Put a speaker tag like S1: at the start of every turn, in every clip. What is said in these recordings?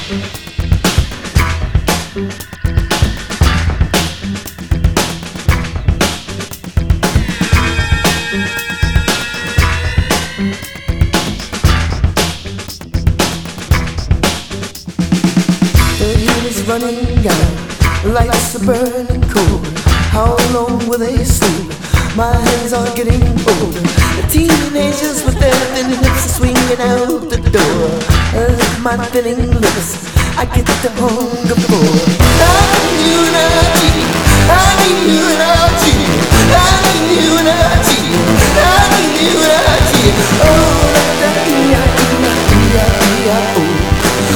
S1: Running down, lights are burning cold. How long will they sleep? My hands are getting old. The teenagers with their thin hips are swinging out the door. Look at my thinning lips, I get the hunger for. I need unity, I need unity, I need unity, I need unity. Oh, la da ia ia ia ia oh.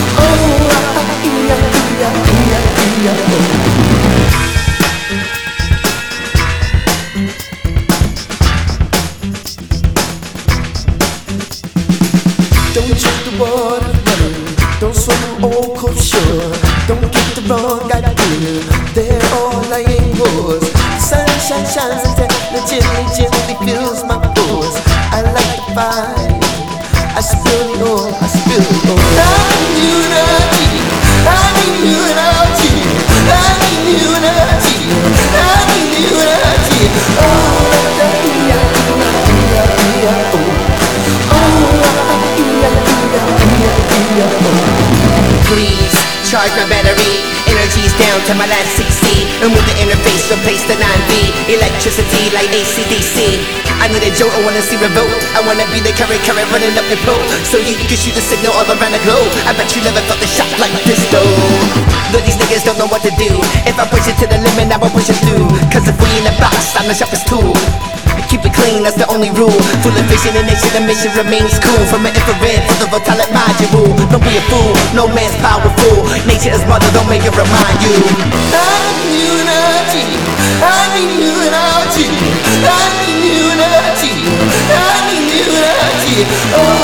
S1: Don't check the water running, don't swim old cold shore. Don't get the wrong idea, they're all lying whores. The sunshine shines and the gently fills my pores. I like the fire, I spill the oil, I spill the oil. I need unity, I need unity, I need unity, I need unity. Oh, la ia ia ia oh.
S2: Please charge my battery. Energy's down to my last 60. And with the interface, replace the 9V. Electricity like AC/DC. I need a jolt, I wanna see revolt. I wanna be the current running up the pole, so you can shoot a signal all around the globe. I bet you never felt a shot like this though. Though these niggas don't know what to do. If I push it to the limit, I will push it through. Cause if we in the box, I'm the sharpest tool. Keep it clean, that's the only rule. Full of vision and nation, the mission remains cool. From an infrared to the voltaic module. Don't be a fool, no man's powerful. Nature is mother, don't make it remind you.
S1: I need unity, I need unity, I need unity, I need unity. Oh.